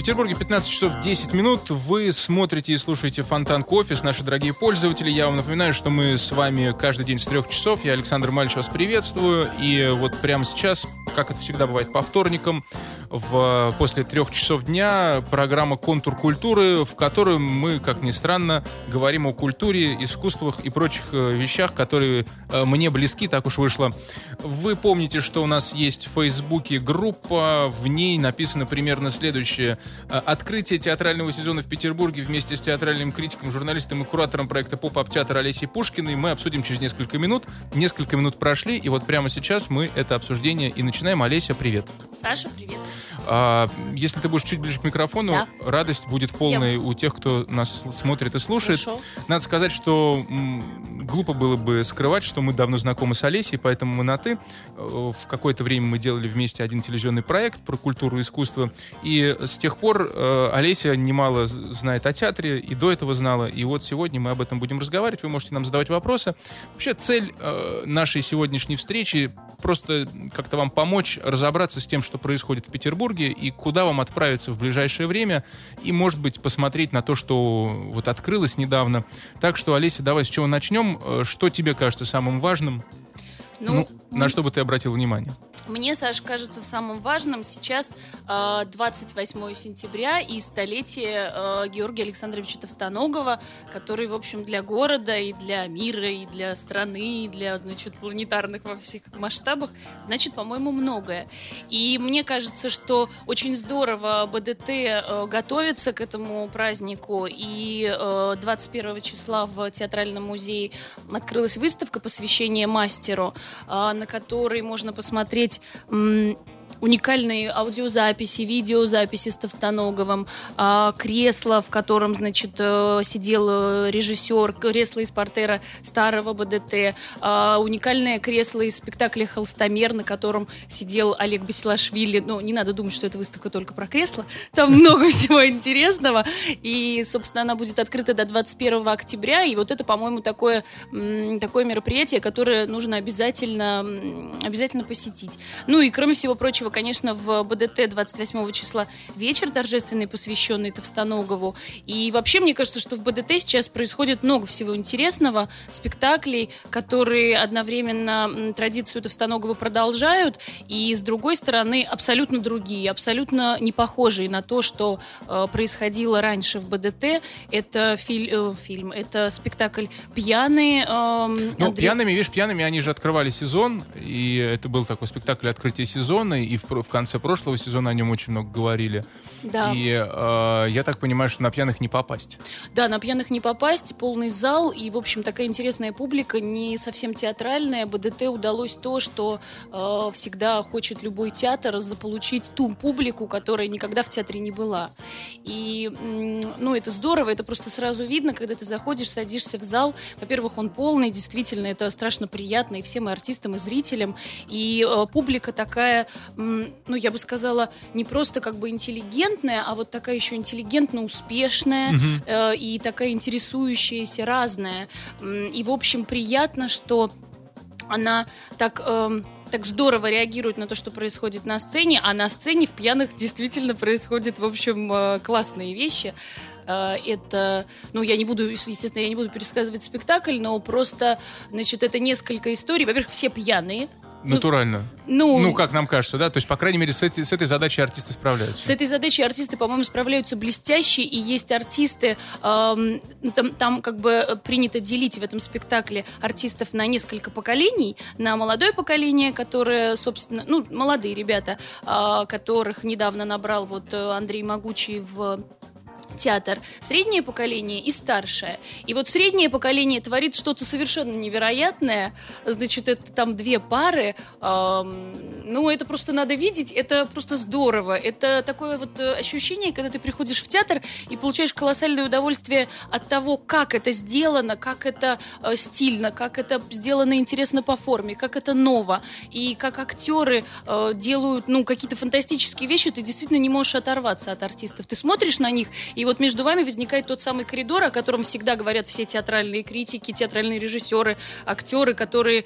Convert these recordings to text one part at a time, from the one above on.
Петербурге 15 часов 10 минут. Вы смотрите и слушаете Фонтанку Офис, наши дорогие пользователи. Я вам напоминаю, что мы с вами каждый день с 3 часов. Я, Александр Мальч, вас приветствую. И вот прямо сейчас, как это всегда бывает по вторникам, после 3 часов дня программа «Контур культуры», в которой мы, как ни странно, говорим о культуре, искусствах и прочих вещах, которые мне близки, так уж вышло. Вы помните, что у нас есть в Фейсбуке группа, в ней написано примерно следующее. Открытие театрального сезона в Петербурге вместе с театральным критиком, журналистом и куратором проекта «Поп-ап театр» Олесей Пушкиной мы обсудим через несколько минут. Несколько минут прошли, и вот прямо сейчас мы это обсуждение и начинаем. Олеся, привет. Саша, привет. Если ты будешь чуть ближе к микрофону, да, радость будет полной у тех, кто нас смотрит и слушает. Хорошо. Надо сказать, что глупо было бы скрывать, что мы давно знакомы с Олесей, поэтому мы на «ты». В какое-то время мы делали вместе один телевизионный проект про культуру и искусство, и с тех пор Олеся немало знает о театре, и до этого знала, и вот сегодня мы об этом будем разговаривать, вы можете нам задавать вопросы. Вообще цель нашей сегодняшней встречи просто как-то вам помочь разобраться с тем, что происходит в Петербурге, и куда вам отправиться в ближайшее время, и, может быть, посмотреть на то, что вот открылось недавно. Так что, Олеся, давай с чего начнем? Что тебе кажется самым важным? На что бы ты обратил внимание? Мне, Саш, кажется самым важным сейчас 28 сентября и столетие Георгия Александровича Товстоногова, который, в общем, для города и для мира, и для страны, и для, значит, планетарных во всех масштабах, значит, по-моему, многое. И мне кажется, что очень здорово БДТ готовится к этому празднику, и 21 числа в Театральном музее открылась выставка посвящения мастеру, на которой можно посмотреть уникальные аудиозаписи, видеозаписи с Товстоноговым, кресло, в котором, значит, сидел режиссер, кресло из портера старого БДТ, уникальное кресло из спектакля «Холстомер», на котором сидел Олег Басилашвили. Ну, не надо думать, что эта выставка только про кресло, там много всего интересного, и, собственно, она будет открыта до 21 октября, и вот это, по-моему, такое мероприятие, которое нужно обязательно посетить. Ну и, кроме всего прочего, конечно, в БДТ 28 числа вечер торжественный, посвященный Товстоногову. И вообще, мне кажется, что в БДТ сейчас происходит много всего интересного, спектаклей, которые одновременно традицию Товстоногова продолжают, и, с другой стороны, абсолютно другие, абсолютно не похожие на то, что происходило раньше в БДТ. Это фильм, это спектакль «Пьяные». Пьяными, видишь, пьяными они же открывали сезон, и это был такой спектакль открытия сезона, и в конце прошлого сезона о нем очень много говорили. Да. И я так понимаю, что на пьяных не попасть. Да, на пьяных не попасть, полный зал, и, в общем, такая интересная публика, не совсем театральная. БДТ удалось то, что всегда хочет любой театр, заполучить ту публику, которая никогда в театре не была. И, это здорово, это просто сразу видно, когда ты заходишь, садишься в зал. Во-первых, он полный, действительно, это страшно приятно и всем и артистам, и зрителям. И публика такая, я бы сказала, не просто как бы интеллигентная, а вот такая еще интеллигентно успешная, и такая интересующаяся, разная. И, в общем, приятно, что она так здорово реагирует на то, что происходит на сцене, а на сцене в «Пьяных» действительно происходят, в общем, классные вещи. Это, я не буду пересказывать спектакль, но просто, значит, это несколько историй. Во-первых, все пьяные. Натурально. Как нам кажется, да? То есть, по крайней мере, с этой задачей артисты справляются. С этой задачей артисты, по-моему, справляются блестяще, и есть артисты, там как бы принято делить в этом спектакле артистов на несколько поколений, на молодое поколение, которое, собственно, молодые ребята, которых недавно набрал вот Андрей Могучий в театр, среднее поколение и старшее. И вот среднее поколение творит что-то совершенно невероятное. Значит, это там две пары. Это просто надо видеть, это просто здорово. Это такое вот ощущение, когда ты приходишь в театр и получаешь колоссальное удовольствие от того, как это сделано, как это стильно, как это сделано интересно по форме, как это ново. И как актеры делают, какие-то фантастические вещи, ты действительно не можешь оторваться от артистов. Ты смотришь на них, и вот между вами возникает тот самый коридор, о котором всегда говорят все театральные критики, театральные режиссеры, актеры, которые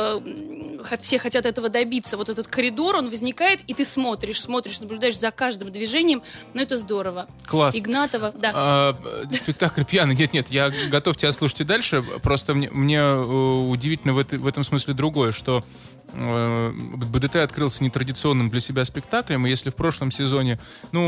все хотят этого добиться. Вот этот коридор, он возникает, и ты смотришь, наблюдаешь за каждым движением. Но это здорово. Класс. Игнатова, да. Спектакль «Пьяный». Нет, я готов тебя слушать и дальше. Просто мне удивительно в этом смысле другое, что БДТ открылся нетрадиционным для себя спектаклем, и если в прошлом сезоне,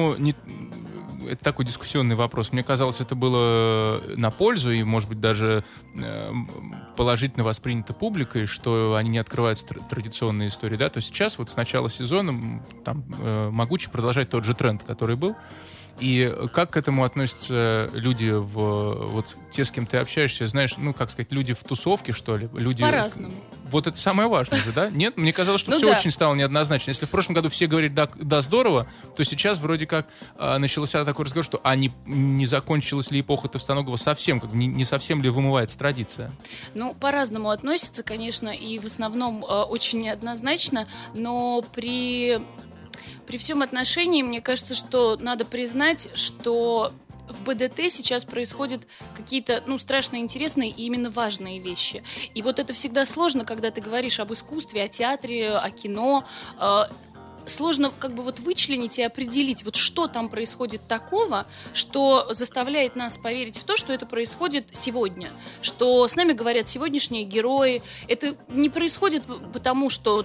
это такой дискуссионный вопрос. Мне казалось, это было на пользу и, может быть, даже положительно воспринято публикой, что они не открывают традиционные истории, да, то сейчас вот с начала сезона там могуче продолжать тот же тренд, который был. И как к этому относятся люди, вот те, с кем ты общаешься, знаешь, люди в тусовке, что ли? Люди... По-разному. Вот это самое важное же, да? Нет? Мне казалось, что все да. очень стало неоднозначно. Если в прошлом году все говорили «да, здорово», то сейчас вроде как начался такой разговор, что не закончилась ли эпоха Товстоногова совсем, не совсем ли вымывается традиция? По-разному относятся, конечно, и в основном очень неоднозначно, но при всем отношении, мне кажется, что надо признать, что в БДТ сейчас происходят какие-то, страшно интересные и именно важные вещи. И вот это всегда сложно, когда ты говоришь об искусстве, о театре, о кино. Сложно вычленить и определить, что там происходит такого, что заставляет нас поверить в то, что это происходит сегодня, что с нами говорят сегодняшние герои. Это не происходит потому, что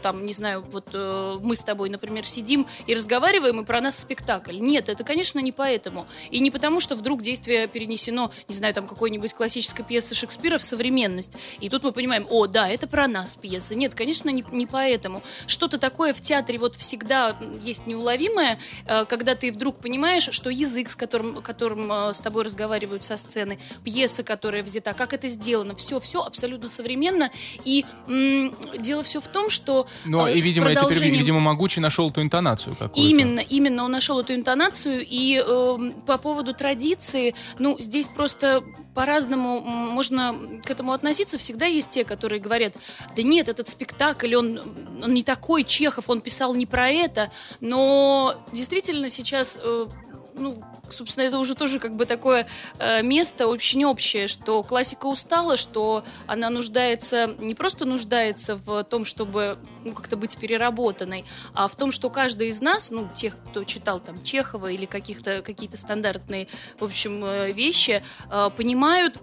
мы с тобой, например, сидим и разговариваем, и про нас спектакль. Нет, это, конечно, не поэтому. И не потому, что вдруг действие перенесено, какой-нибудь классической пьесы Шекспира в современность. И тут мы понимаем, это про нас пьеса. Нет, конечно, не поэтому. Что-то такое в театре всегда есть неуловимое, когда ты вдруг понимаешь, что язык, с которым с тобой разговаривают со сцены, пьеса, которая взята, как это сделано, все абсолютно современно. И дело все в том, что видимо, Могучий нашел эту интонацию какую-то. Именно он нашел эту интонацию. И по поводу традиции, здесь просто по-разному можно к этому относиться. Всегда есть те, которые говорят, да нет, этот спектакль, он не такой, Чехов, он писал не про это. Но действительно сейчас, собственно, это уже тоже такое место очень общее, что классика устала, что она не просто нуждается в том, чтобы как-то быть переработанной, а в том, что каждый из нас, тех, кто читал Чехова или какие-то стандартные, в общем, вещи, понимают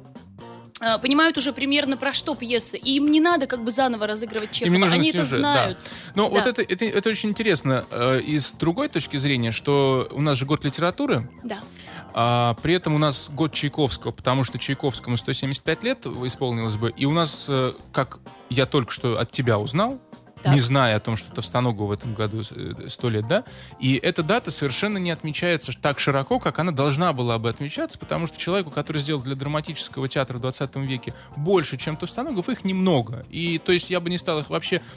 уже примерно про что пьеса. И им не надо заново разыгрывать Чехова. Они это знают. Да. Вот это очень интересно. И с другой точки зрения, что у нас же год литературы. Да. А при этом у нас год Чайковского, потому что Чайковскому 175 лет исполнилось бы. И у нас, как я только что от тебя узнал, так, не зная о том, что Товстоногову в этом году 100 лет, да? И эта дата совершенно не отмечается так широко, как она должна была бы отмечаться, потому что человеку, который сделал для драматического театра в 20 веке больше, чем Товстоногов, их немного. И, то есть, я бы не стал их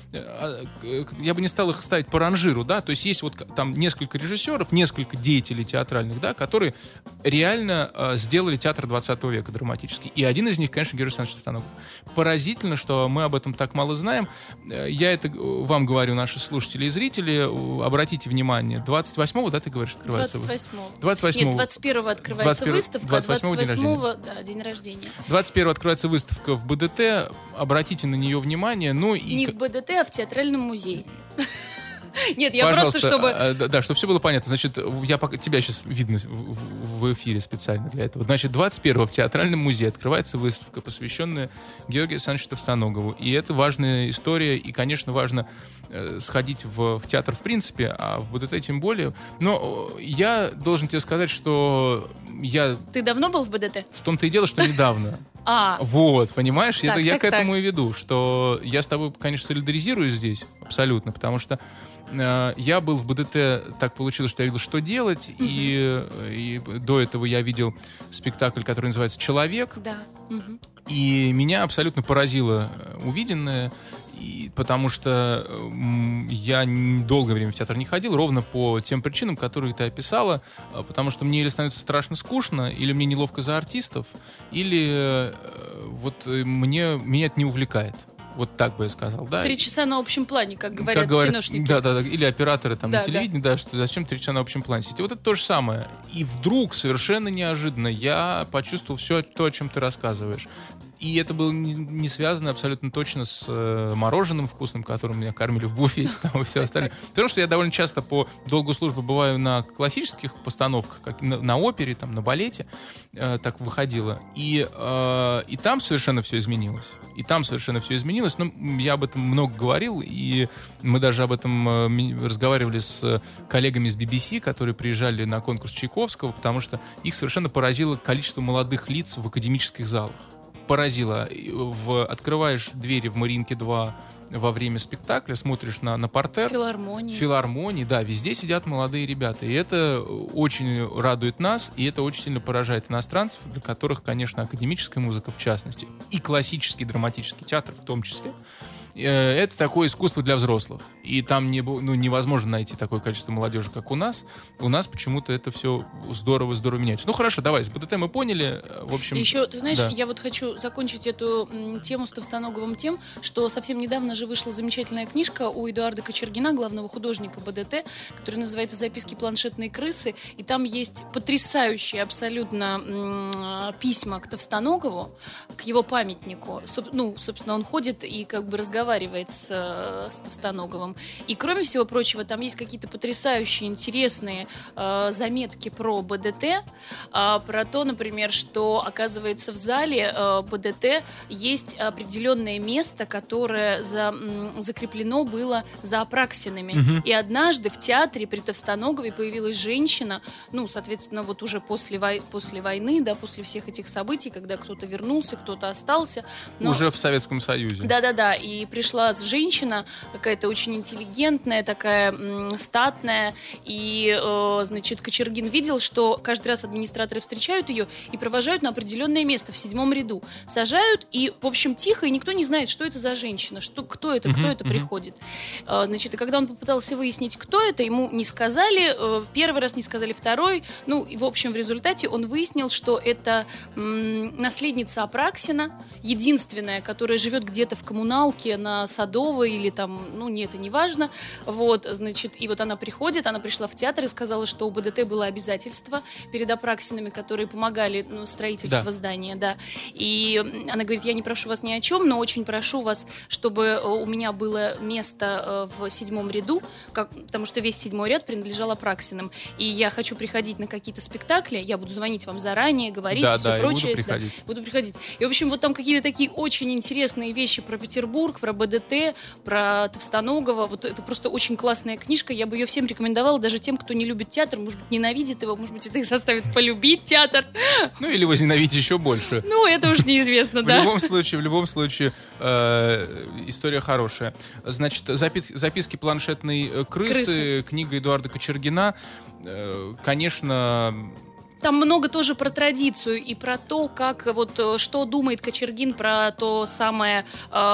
ставить по ранжиру, да? То есть, есть там несколько режиссеров, несколько деятелей театральных, да, которые реально сделали театр 20 века драматический. И один из них, конечно, Георгий Александрович Товстоногов. Поразительно, что мы об этом так мало знаем. Я это вам говорю, наши слушатели и зрители, обратите внимание, 28-го, да, ты говоришь, открывается? 28-го. Нет, 21-го открывается выставка, 28-го, день рождения. 21-го открывается выставка в БДТ, обратите на нее внимание, Не в БДТ, а в Театральном музее. Нет, я пожалуйста, просто, чтобы... Да, чтобы все было понятно. Значит, тебя сейчас видно в эфире специально для этого. Значит, 21-го в Театральном музее открывается выставка, посвященная Георгию Александровичу Товстоногову. И это важная история, и, конечно, важно сходить в театр в принципе, а в БДТ тем более. Но я должен тебе сказать, что я... Ты давно был в БДТ? В том-то и дело, что недавно. Вот, понимаешь? Я к этому и веду, что я с тобой, конечно, солидаризируюсь здесь абсолютно, потому что я был в БДТ, так получилось, что я видел, что делать, и до этого я видел спектакль, который называется «Человек», и меня абсолютно поразило увиденное, потому что я долгое время в театр не ходил, ровно по тем причинам, которые ты описала, потому что мне или становится страшно скучно, или мне неловко за артистов, или меня это не увлекает. Вот так бы я сказал, да. 3 часа на общем плане, как говорят киношники. Да, или операторы там на телевидении, да, что зачем 3 часа на общем плане сидеть. Вот это то же самое. И вдруг, совершенно неожиданно, я почувствовал все то, о чем ты рассказываешь. И это было не связано абсолютно точно с мороженым вкусным, которым меня кормили в буфете там, и все остальное. Потому что я довольно часто по долгу службы бываю на классических постановках, как на опере, там, на балете, так выходило. И там совершенно все изменилось. Ну, я об этом много говорил, и мы даже об этом разговаривали с коллегами из BBC, которые приезжали на конкурс Чайковского, потому что их совершенно поразило количество молодых лиц в академических залах. Поразило. Открываешь двери в Мариинке 2 во время спектакля, смотришь на партер. Филармонии, да, везде сидят молодые ребята. И это очень радует нас, и это очень сильно поражает иностранцев, для которых, конечно, академическая музыка в частности, и классический драматический театр в том числе, это такое искусство для взрослых. И там невозможно найти такое количество молодежи, как у нас. У нас почему-то это все здорово меняется. Ну хорошо, давай, с БДТ мы поняли. В общем, еще, ты знаешь, да. Я вот хочу закончить эту тему с Товстоноговым тем, что совсем недавно же вышла замечательная книжка у Эдуарда Кочергина, главного художника БДТ, которая называется «Записки планшетной крысы». И там есть потрясающие абсолютно письма к Товстоногову, к его памятнику. Собственно, он ходит и как бы разговаривает с Товстоноговым. И, кроме всего прочего, там есть какие-то потрясающие, интересные заметки про БДТ, про то, например, что, оказывается, в зале БДТ есть определенное место, которое закреплено было за Апраксинами. И однажды в театре при Товстоногове появилась женщина, соответственно, вот уже после войны, да, после всех этих событий, когда кто-то вернулся, кто-то остался. Уже в Советском Союзе. Да, и пришла женщина, какая-то очень интеллигентная, такая статная, и, значит, Кочергин видел, что каждый раз администраторы встречают ее и провожают на определенное место в 7-м ряду. Сажают, и, в общем, тихо, и никто не знает, что это за женщина, кто это приходит. Значит, и когда он попытался выяснить, кто это, ему не сказали, первый раз не сказали, второй, и, в общем, в результате он выяснил, что это наследница Апраксина, единственная, которая живет где-то в коммуналке на Садовой или там, это не важно. Вот, значит, и вот она пришла в театр и сказала, что у БДТ было обязательство перед Апраксинами, которые помогали строительству здания, да. И она говорит, я не прошу вас ни о чем, но очень прошу вас, чтобы у меня было место в 7-м ряду, потому что весь 7-й ряд принадлежал Апраксинам. И я хочу приходить на какие-то спектакли, я буду звонить вам заранее, говорить и все прочее. Буду приходить. И, в общем, вот там какие-то такие очень интересные вещи про Петербург, про БДТ, про Товстоногова. Вот это просто очень классная книжка. Я бы ее всем рекомендовала, даже тем, кто не любит театр, может быть, ненавидит его, может быть, это их заставит полюбить театр. Или возненавидеть еще больше. Это уж неизвестно, да. В любом случае, история хорошая. Значит, записки планшетной крысы, книга Эдуарда Кочергина, конечно... Там много тоже про традицию и про то, что думает Кочергин про то самое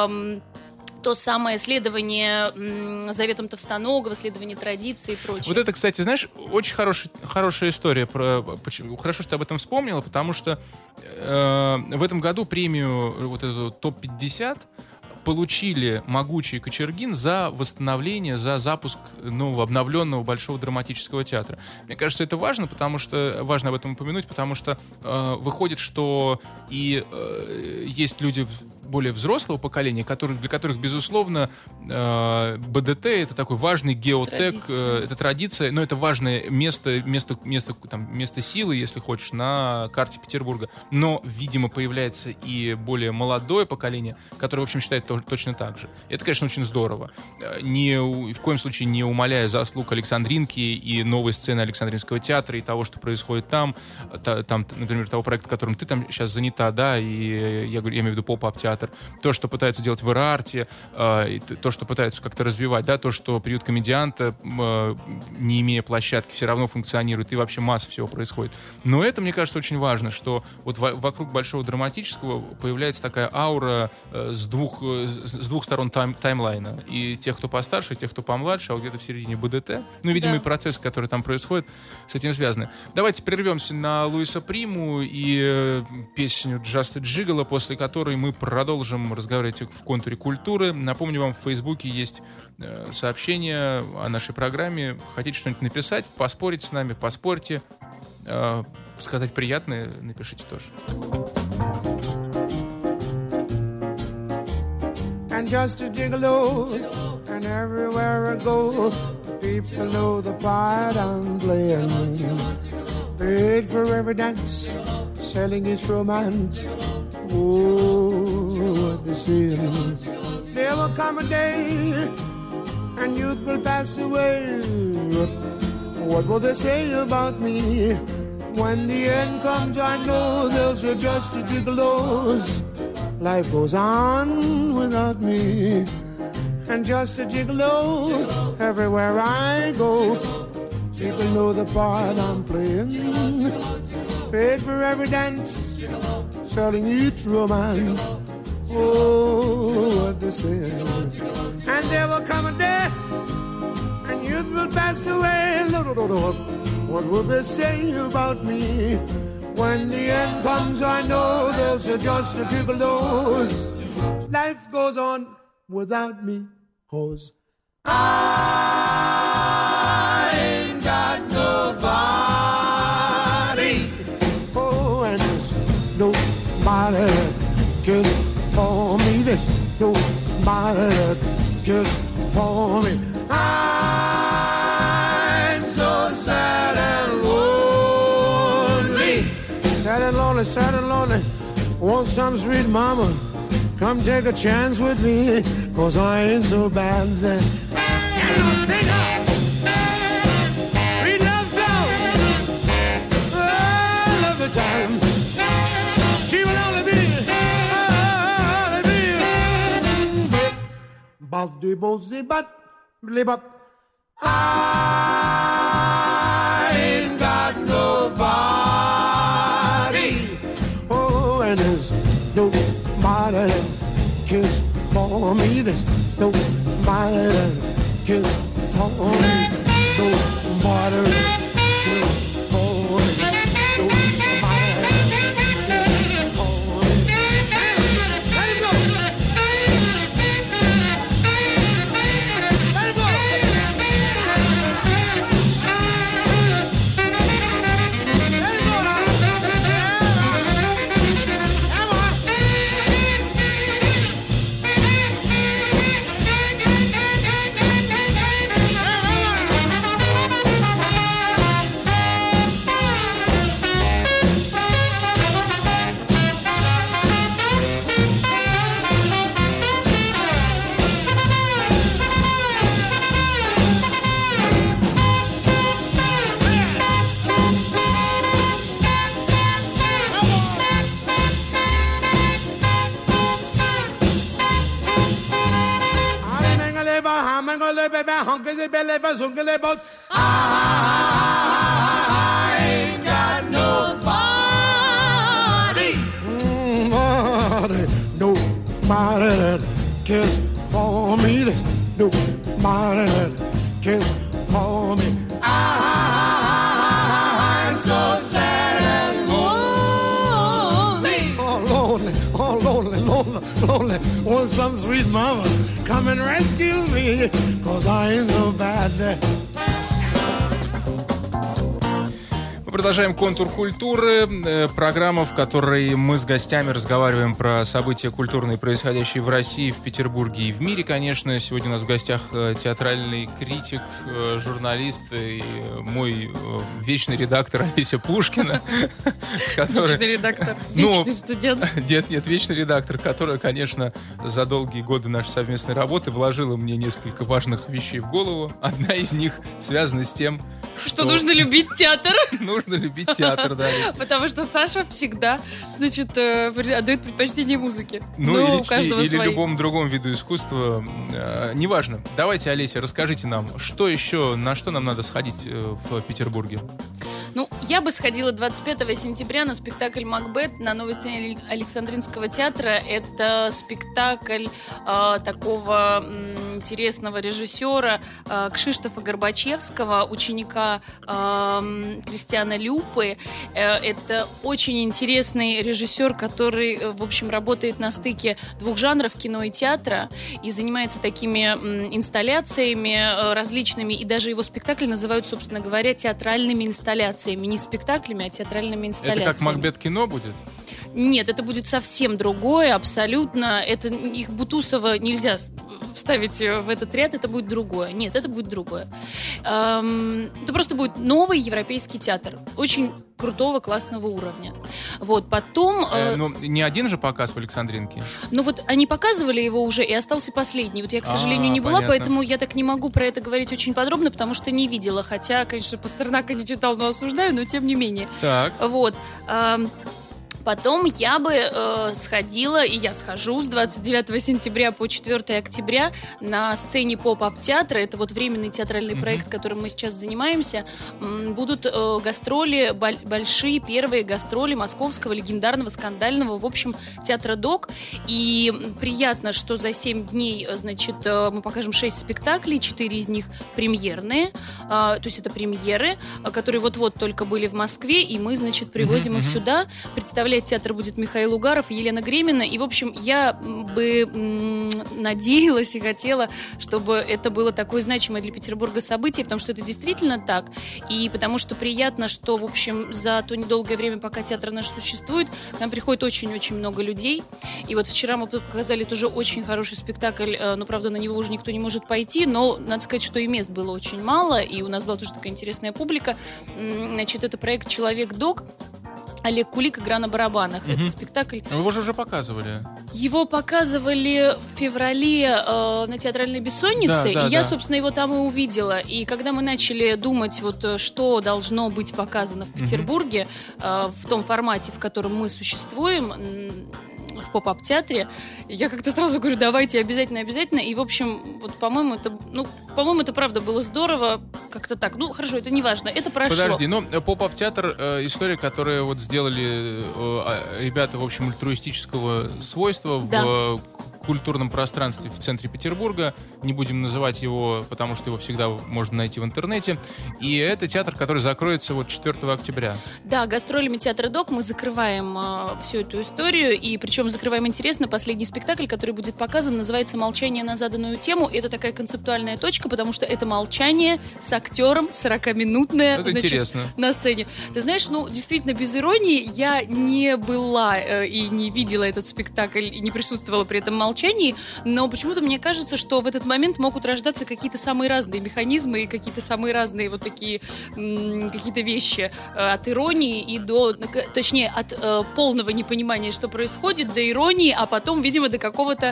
следование заветам Товстоногова, следование традиции и прочее. Вот это, кстати, знаешь, очень хорошая история. Хорошо, что ты об этом вспомнила, потому что в этом году премию вот эту ТОП-50 получили Могучий и Кочергин за восстановление, за запуск нового, обновленного Большого драматического театра. Мне кажется, это важно об этом упомянуть, потому что выходит, что есть люди более взрослого поколения, для которых, безусловно, БДТ — это такой важный геотек, это традиция, но это важное место силы, если хочешь, на карте Петербурга. Но, видимо, появляется и более молодое поколение, которое, в общем, считает точно так же. Это, конечно, очень здорово. В коем случае не умаляя заслуг Александринки и новой сцены Александринского театра и того, что происходит там, например, того проекта, которым ты там сейчас занята, да, и я имею в виду поп-ап театр, то, что пытаются делать в Эр-Арте, то, что пытаются как-то развивать, да, то, что приют комедианта, не имея площадки, все равно функционирует, и вообще масса всего происходит. Но это, мне кажется, очень важно, что вот вокруг Большого драматического появляется такая аура с двух сторон таймлайна. И тех, кто постарше, и тех, кто помладше, а вот где-то в середине БДТ. Видимо, и процессы, которые там происходят, с этим связаны. Давайте прервемся на Луиса Приму и песню «Just a Gigolo», после которой мы продолжим продолжим разговаривать в контуре культуры. Напомню вам, в Фейсбуке есть сообщение о нашей программе. Хотите что-нибудь написать, поспорить с нами, поспорьте. Сказать приятное, напишите тоже. And just a gigolo, and everywhere I go, people know the part I'm playing. Paid for every dance, selling its romance. Oh, what they say. There will come a day, and youth will pass away. What will they say about me? When the end comes, I know they'll say just a gigolos. Life goes on without me. And just a gigolo, everywhere I go, people know the part I'm playing. Paid for every dance, selling each romance. Oh, what they say. And there will come a day, and youth will pass away. What will they say about me? When the end comes, I know they'll say just a gigolos. Life goes on without me, 'cause I ain't got nobody. Oh, and there's nobody that cares for me. There's nobody that cares for me. I'm so sad and lonely. Sad and lonely, sad and lonely. Want some sweet mama, come take a chance with me, 'cause I ain't so bad. And I'll sing her sweet love song. Oh, I love the time. She will only be but the bossy but live up. I ain't got nobody. Oh, and there's nobody that cares for me. There's nobody that cares for me. Nobody that cares for me. Nobody that cares for me. Let him go. Let him go. I ain't got nobody. Nobody that cares for me. There's nobody that cares for me. I'm so sad and lonely. Oh, lonely, oh, lonely, lonely, lonely. Want some sweet mama, come and rescue me, 'cause I ain't so bad. Мы продолжаем «Контур культуры», программа, в которой мы с гостями разговариваем про события культурные, происходящие в России, в Петербурге и в мире, конечно. Сегодня у нас в гостях театральный критик, журналист и мой вечный редактор Олеся Пушкина. Вечный редактор, вечный студент. Нет, вечный редактор, которая, конечно, за долгие годы нашей совместной работы вложила мне несколько важных вещей в голову. Одна из них связана с тем, что нужно любить театр. Нужно любить театр, да. Потому что Саша всегда, значит, отдает предпочтение музыке. Ну, у каждого или свои. любому другому виду искусства. Неважно. Давайте, Олеся, расскажите нам, что еще, на что нам надо сходить в Петербурге? Ну, я бы сходила 25 сентября на спектакль «Макбет» на новой сцене Александринского театра. Это спектакль такого интересного режиссера Кшиштофа Горбачевского, ученика Кристиана Люпы. Это очень интересный режиссер, который, в общем, работает на стыке двух жанров, кино и театра, и занимается такими инсталляциями различными, и даже его спектакли называют, собственно говоря, театральными инсталляциями. Не спектаклями, а театральными инсталляциями. Это как Макбет кино будет? Нет, это будет совсем другое, абсолютно. Это их Бутусова нельзя вставить в этот ряд, это будет другое. Нет, это будет другое. Это просто будет новый европейский театр. Очень крутого, классного уровня. Вот, потом... Ну, не один же показ в Александринке? Ну вот, они показывали его уже, и остался последний. Вот я, к сожалению, не была, понятно. поэтому я так не могу про это говорить очень подробно, потому что не видела. Хотя, конечно, Пастернака не читал, но осуждаю, но тем не менее. Так. Вот. Потом я бы сходила, и я схожу с 29 сентября по 4 октября на сцене поп-ап-театра. Это вот временный театральный проект, которым мы сейчас занимаемся. Будут гастроли, большие первые гастроли московского легендарного, скандального, в общем, театра ДОК. И приятно, что за 7 дней, значит, мы покажем 6 спектаклей, 4 из них премьерные. То есть это премьеры, которые вот-вот только были в Москве, и мы, значит, привозим их сюда. Представляет театр будет Михаил Угаров и Елена Гремина. И, в общем, я бы надеялась и хотела, чтобы это было такое значимое для Петербурга событие, потому что это действительно так. И потому что приятно, что, в общем, за то недолгое время, пока театр наш существует, к нам приходит очень-очень много людей. И вот вчера мы показали тоже очень хороший спектакль, но, правда, на него уже никто не может пойти, но надо сказать, что и мест было очень мало, и у нас была тоже такая интересная публика. Значит, это проект «Человек-док». Олег Кулик, «Игра на барабанах». Это спектакль. Его же уже показывали. Его показывали в феврале на театральной бессоннице, и я, собственно, его там и увидела. И когда мы начали думать, вот что должно быть показано в Петербурге в том формате, в котором мы существуем, в поп-ап-театре, я как-то сразу говорю, давайте обязательно. И, в общем, вот, по-моему, это правда было здорово, как-то так. Ну, хорошо, это не важно, это прошло. Подожди, ну, поп-ап-театр, история, которую вот сделали ребята, в общем, альтруистического свойства в культурном пространстве в центре Петербурга. Не будем называть его, потому что его всегда можно найти в интернете. И это театр, который закроется вот 4 октября. Да, гастролями театра ДОК мы закрываем всю эту историю. И причем закрываем интересно. Последний спектакль, который будет показан, называется «Молчание на заданную тему». Это такая концептуальная точка, потому что это молчание с актером 40-минутное, это интересно. На сцене. Ты знаешь, ну, действительно, без иронии, я не была и не видела этот спектакль, и не присутствовала при этом молчании, но почему-то мне кажется, что в этот момент могут рождаться какие-то самые разные механизмы и какие-то самые разные вот такие какие-то вещи от иронии и до, точнее, от полного непонимания, что происходит, до иронии, а потом, видимо, до какого-то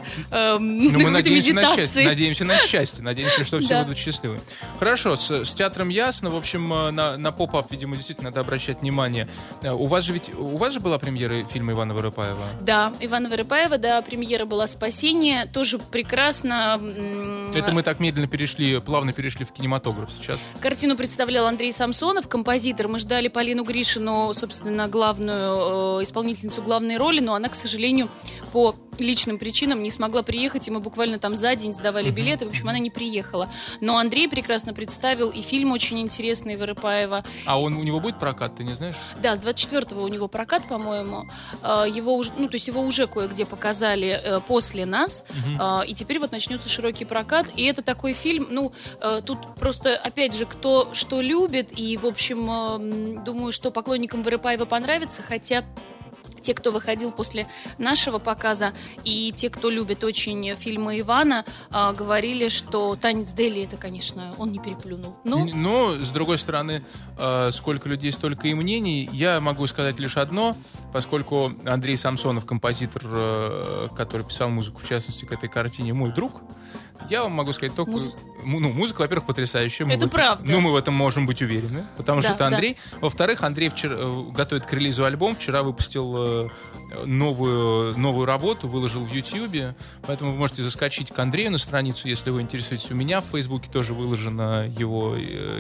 мы надеемся медитации. Надеемся на счастье, надеемся, что все будут счастливы. Хорошо, с театром ясно, в общем, на поп-ап, видимо, действительно надо обращать внимание. У вас же была премьера фильма Ивана Вырыпаева? Да, Ивана Вырыпаева, да, премьера была «Спасение», тоже прекрасно. Это мы так медленно плавно перешли в кинематограф сейчас. Картину представлял Андрей Самсонов, композитор. Мы ждали Полину Гришину, собственно, главную исполнительницу главной роли, но она, к сожалению, по личным причинам не смогла приехать, и мы буквально там за день сдавали билеты, в общем, она не приехала. Но Андрей прекрасно представил, и фильм очень интересный Вырыпаева. А у него будет прокат, ты не знаешь? Да, с 24-го у него прокат, по-моему. Его уже кое-где показали после нас, и теперь вот начнется широкий прокат, и это такой фильм, тут просто, опять же, кто что любит, и, в общем, думаю, что поклонникам Вырыпаева понравится, хотя те, кто выходил после нашего показа, и те, кто любит очень фильмы Ивана, говорили, что «Танец Дели» — это, конечно, он не переплюнул. Но, с другой стороны, сколько людей, столько и мнений. Я могу сказать лишь одно, поскольку Андрей Самсонов, композитор, который писал музыку, в частности, к этой картине, мой друг, я вам могу сказать только... музыка, во-первых, потрясающая. Это правда. Мы в этом можем быть уверены, потому что это Андрей. Да. Во-вторых, Андрей готовит к релизу альбом. Вчера выпустил новую работу, выложил в Ютьюбе. Поэтому вы можете заскочить к Андрею на страницу, если вы интересуетесь. У меня в Фейсбуке тоже выложен его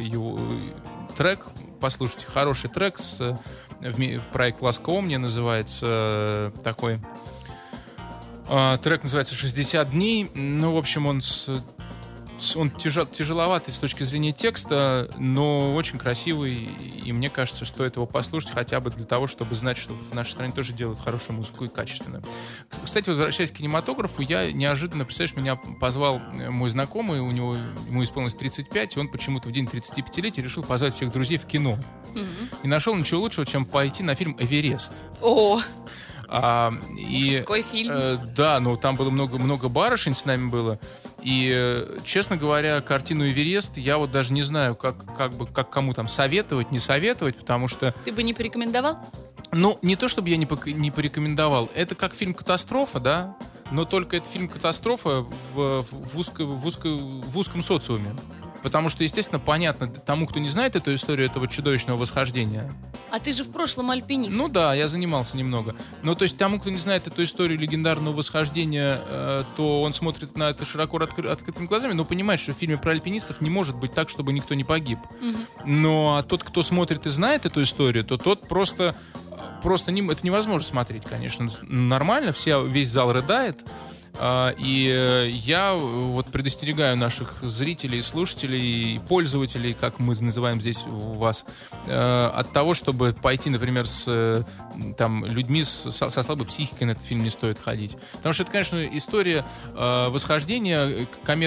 трек. Послушайте, хороший трек. Проект «Ласка Омния» называется такой... Трек называется «60 дней». Ну, в общем, он с он тяжеловатый с точки зрения текста, но очень красивый, и мне кажется, стоит его послушать хотя бы для того, чтобы знать, что в нашей стране тоже делают хорошую музыку и качественную. Кстати, возвращаясь к кинематографу, я неожиданно, представляешь, меня позвал мой знакомый, ему исполнилось 35, и он почему-то в день 35-летия решил позвать всех друзей в кино. И нашел ничего лучшего, чем пойти на фильм «Эверест». О! Мужской фильм. Да, но там было много барышень, с нами было. И, честно говоря, картину «Эверест» я вот даже не знаю, как кому там советовать, не советовать, потому что... Ты бы не порекомендовал? Ну, не то, чтобы я не порекомендовал. Это как фильм «Катастрофа», да? Но только это фильм «Катастрофа» в узком социуме. Потому что, естественно, понятно тому, кто не знает эту историю этого чудовищного восхождения. А ты же в прошлом альпинист. Ну да, я занимался немного. Но то есть тому, кто не знает эту историю легендарного восхождения, то он смотрит на это широко открытыми глазами, но понимает, что в фильме про альпинистов не может быть так, чтобы никто не погиб. Но тот, кто смотрит и знает эту историю, то тот просто это невозможно смотреть, конечно. Нормально, весь зал рыдает. И я вот предостерегаю наших зрителей, слушателей и пользователей, как мы называем здесь у вас, от того, чтобы пойти, например, с людьми со слабой психикой на этот фильм не стоит ходить. Потому что это, конечно, история восхождения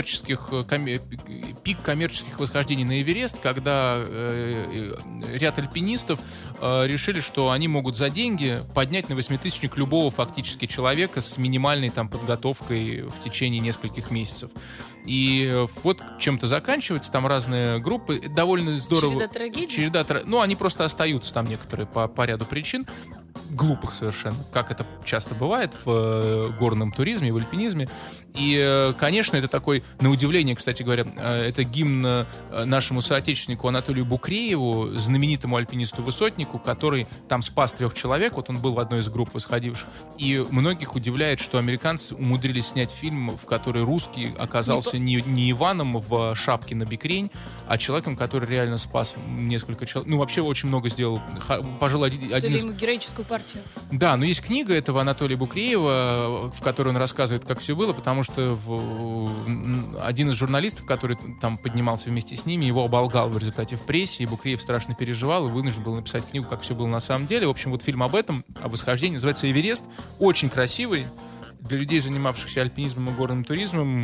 пик коммерческих восхождений на Эверест, когда ряд альпинистов решили, что они могут за деньги поднять на 8000-ник любого фактически человека с минимальной там подготовкой в течение нескольких месяцев. И вот чем-то заканчивается, там разные группы, довольно здорово. Череда трагедий? Ну, они просто остаются там некоторые по ряду причин, глупых совершенно, как это часто бывает в горном туризме, в альпинизме. И, конечно, это такой, на удивление, кстати говоря, это гимн нашему соотечественнику Анатолию Букрееву, знаменитому альпинисту-высотнику, который там спас 3 человек, вот он был в одной из групп восходивших, и многих удивляет, что американцы умудрились снять фильм, в который русский оказался не Иваном в шапке на бикрень, а человеком, который реально спас несколько человек, ну, вообще очень много сделал, пожалуй, один из... ему героическую партию. Да, но есть книга этого Анатолия Букреева, в которой он рассказывает, как все было, потому что один из журналистов, который там поднимался вместе с ними, его оболгал в результате в прессе, и Букреев страшно переживал и вынужден был написать книгу, как все было на самом деле. В общем, вот фильм об этом, о восхождении, называется «Эверест». Очень красивый. Для людей, занимавшихся альпинизмом и горным туризмом,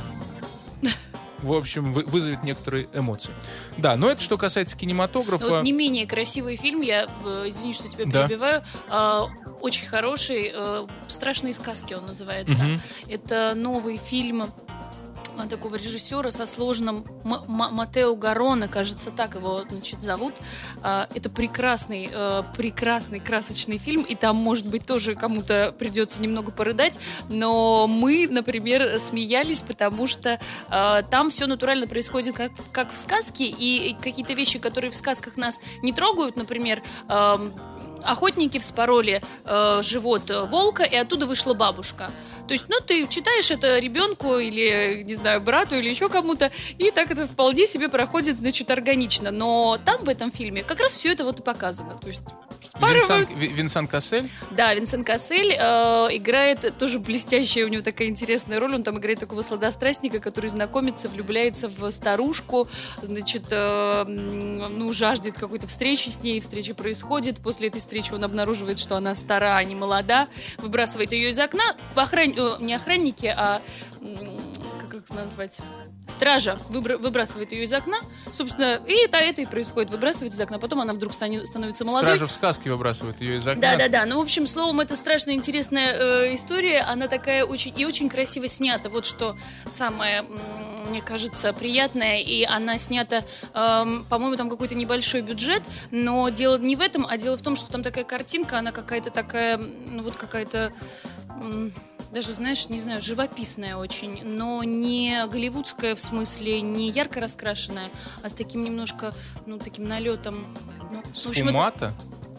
в общем, вызовет некоторые эмоции. Да, но это что касается кинематографа. Но вот не менее красивый фильм, я, извини, что тебя перебиваю, очень хороший, «Страшные сказки» он называется. Это новый фильм такого режиссера со сложным Матео Гарроне, кажется, так его, значит, зовут. Это прекрасный, красочный фильм, и там, может быть, тоже кому-то придется немного порыдать, но мы, например, смеялись, потому что там все натурально происходит как в сказке, и какие-то вещи, которые в сказках нас не трогают, например, охотники вспороли живот волка, и оттуда вышла бабушка. То есть, ну, ты читаешь это ребенку или, не знаю, брату или еще кому-то, и так это вполне себе проходит, значит, органично. Но там, в этом фильме, как раз все это вот и показано. То есть, Винсан Кассель? Да, Винсан Кассель играет тоже блестящая, у него такая интересная роль. Он там играет такого сладострастника, который знакомится, влюбляется в старушку, значит, жаждет какой-то встречи с ней. Встреча происходит. После этой встречи он обнаруживает, что она стара, а не молода. Выбрасывает ее из окна. Не охранники, а как их назвать? Стража выбрасывает ее из окна, собственно, и это и происходит, выбрасывает из окна, потом она вдруг становится молодой. Стража в сказке выбрасывает ее из окна. Да. Ну, в общем, словом, это страшно интересная история, она такая очень красиво снята, вот что самое, мне кажется, приятное, и она снята, по-моему, там какой-то небольшой бюджет, но дело не в этом, а дело в том, что там такая картинка, она какая-то такая, ну, вот какая-то... даже, знаешь, не знаю, живописная очень, но не голливудская в смысле, не ярко раскрашенная, а с таким немножко, ну, таким налетом. Ну, Сфумата?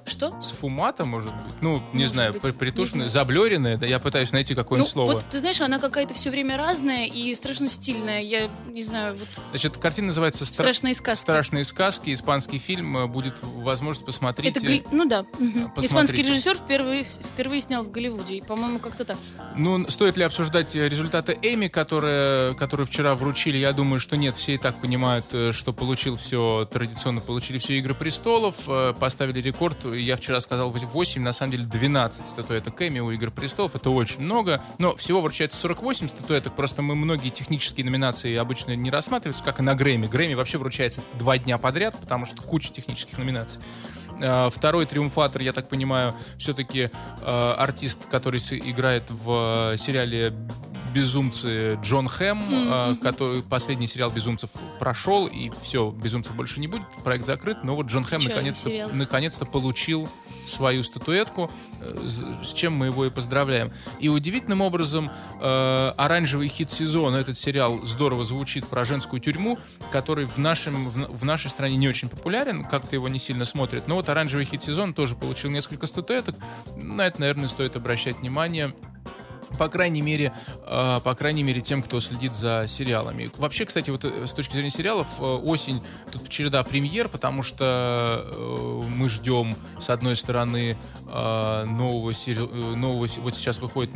Что? Сфумата, может быть? Ну, не Может знаю, быть. притушенная, Не знаю. заблёренная, да, я пытаюсь найти какое-нибудь слово. Вот, ты знаешь, она какая-то все время разная и страшно стильная. Я не знаю, вот Значит, картина называется «Страшные сказки». «Страшные сказки». Испанский фильм. Будет возможность посмотреть. Это, ну да. Мгм. Посмотрите. Испанский режиссер впервые снял в Голливуде. И, по-моему, как-то так. Ну, стоит ли обсуждать результаты Эмми, которые вчера вручили? Я думаю, что нет. Все и так понимают, что традиционно получили все «Игры престолов». Поставили рекорд. Я вчера сказал 8, на самом деле 12 статуэток Эмми у «Игр престолов». Это очень много. Но всего вручается 48 статуэток. Просто многие технические номинации обычно не рассматриваются, как и на Грэмми. Грэмми вообще вручается 2 дня подряд, потому что куча технических номинаций. Второй триумфатор, я так понимаю, все-таки артист, который играет в сериале «Безумцы» Джон Хэм, который последний сериал «Безумцев» прошел, и все, «Безумцев» больше не будет, проект закрыт, но вот Джон Хэм наконец-то получил свою статуэтку, с чем мы его и поздравляем. И удивительным образом оранжевый хит сезона, этот сериал здорово звучит про женскую тюрьму, который в нашей стране не очень популярен, как-то его не сильно смотрят, но вот оранжевый хит сезона тоже получил несколько статуэток, на это, наверное, стоит обращать внимание. По крайней мере, тем, кто следит за сериалами. Вообще, кстати, вот с точки зрения сериалов, осень тут череда премьер, потому что мы ждем, с одной стороны, нового вот сейчас выходит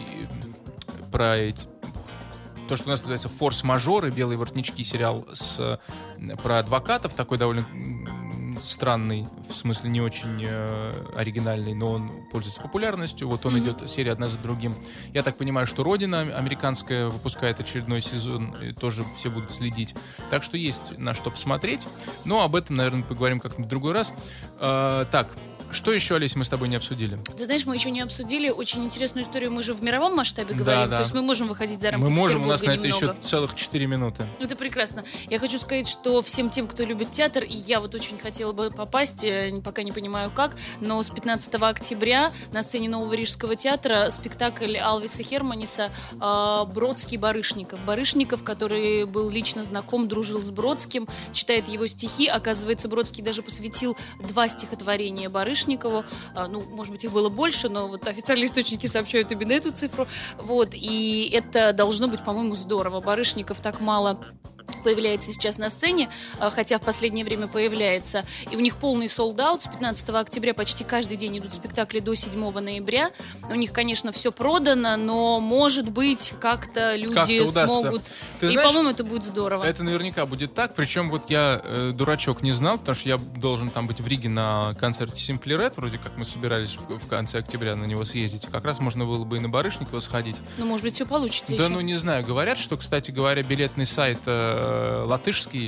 то, что у нас называется «Форс-мажоры», «Белые воротнички», сериал про адвокатов, такой довольно странный, в смысле не очень оригинальный, но он пользуется популярностью. Вот он идет, серия одна за другим. Я так понимаю, что «Родина» американская выпускает очередной сезон, и тоже все будут следить. Так что есть на что посмотреть. Но об этом, наверное, поговорим как-нибудь в другой раз. Так, что еще, Олесь, мы с тобой не обсудили? Ты знаешь, мы еще не обсудили очень интересную историю. Мы же в мировом масштабе говорим. Да. То есть мы можем выходить за рамки Мы можем, Петербурга у нас на это немного. еще целых 4 минуты. Это прекрасно. Я хочу сказать, что всем тем, кто любит театр, и я вот очень хотела бы попасть, пока не понимаю как, но с 15 октября на сцене Нового Рижского театра спектакль Алвиса Херманиса «Бродский-Барышников». Барышников, который был лично знаком, дружил с Бродским, читает его стихи. Оказывается, Бродский даже посвятил 2 стихотворения Барышникову. Ну, может быть, их было больше, но вот официальные источники сообщают именно эту цифру. Вот, и это должно быть, по-моему, здорово. Барышников так мало появляется сейчас на сцене, хотя в последнее время появляется. И у них полный солд-аут. С 15 октября почти каждый день идут спектакли до 7 ноября. У них, конечно, все продано, но, может быть, как-то люди смогут. Ты и, знаешь, по-моему, это будет здорово. Это наверняка будет так. Причем вот я, дурачок, не знал, потому что я должен там быть в Риге на концерте Simply Red. Вроде как мы собирались в конце октября на него съездить. Как раз можно было бы и на Барышникова сходить. Ну, может быть, все получится Да, еще. ну, не знаю. Говорят, что, кстати говоря, билетный сайт латышский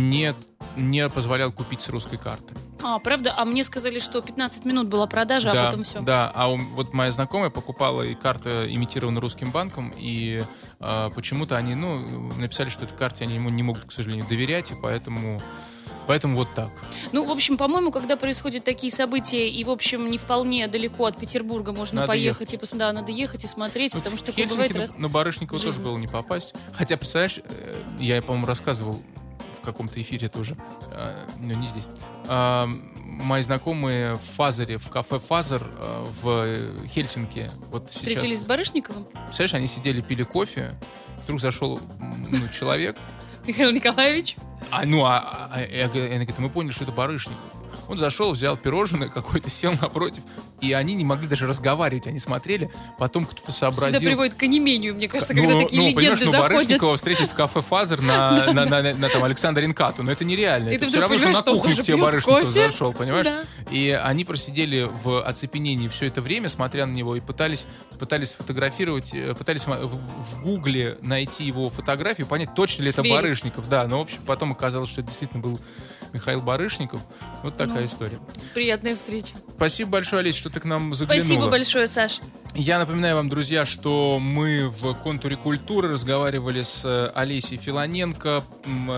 не позволял купить с русской карты. Правда? А мне сказали, что 15 минут была продажа, да, а потом все. Да, вот моя знакомая покупала, и карта имитирована русским банком, и почему-то они, написали, что этой карте они ему не могут, к сожалению, доверять, и поэтому вот так. Ну, в общем, по-моему, когда происходят такие события, и, в общем, не вполне далеко от Петербурга можно надо поехать, надо ехать и смотреть, потому что такое бывает раз. На Барышникова в тоже жизни. было не попасть. Хотя, представляешь, я, по-моему, рассказывал в каком-то эфире тоже, но не здесь. Мои знакомые в кафе «Фазер» в Хельсинки. Вот Встретились сейчас, с Барышниковым? представляешь, они сидели, пили кофе, вдруг зашел человек. Михаил Николаевич? Я говорю, мы поняли, что это Барышников. Он зашел, взял пирожное какое-то, сел напротив, и они не могли даже разговаривать, они смотрели, потом кто-то сообразил... Всегда приводит к онемению, мне кажется, когда такие легенды заходят. Барышникова встретить в кафе «Фазер» на там Александра Инкату, но это нереально. И Это ты все равно, вдруг что на понимаешь, кухню что к тебе он тоже Барышников пьет кофе. зашел, понимаешь? Да. И они просидели в оцепенении все это время, смотря на него, и пытались фотографировать, пытались в Гугле найти его фотографию, понять, точно ли это Сверить. Барышников. Да, но, в общем, потом оказалось, что это действительно был Михаил Барышников. Вот такая история. Приятная встреча. Спасибо большое, Олесь, что ты к нам заглянула. Спасибо большое, Саш. Я напоминаю вам, друзья, что мы в «Контуре культуры» разговаривали с Олесей Филоненко,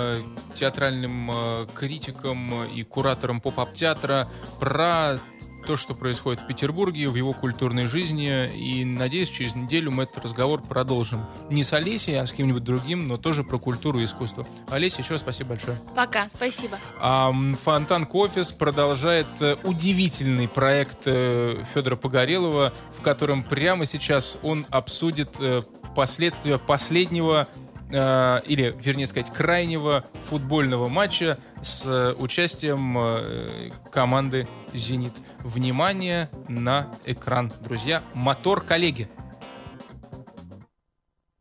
театральным критиком и куратором поп-ап-театра, про то, что происходит в Петербурге, в его культурной жизни. И, надеюсь, через неделю мы этот разговор продолжим. Не с Олесей, а с кем-нибудь другим, но тоже про культуру и искусство. Олеся, еще раз спасибо большое. Пока, спасибо. Фонтан Кофис продолжает удивительный проект Федора Погорелова, в котором прямо сейчас он обсудит последствия последнего, или, вернее сказать, крайнего футбольного матча с участием команды «Зенит». Внимание на экран, друзья. Мотор, коллеги!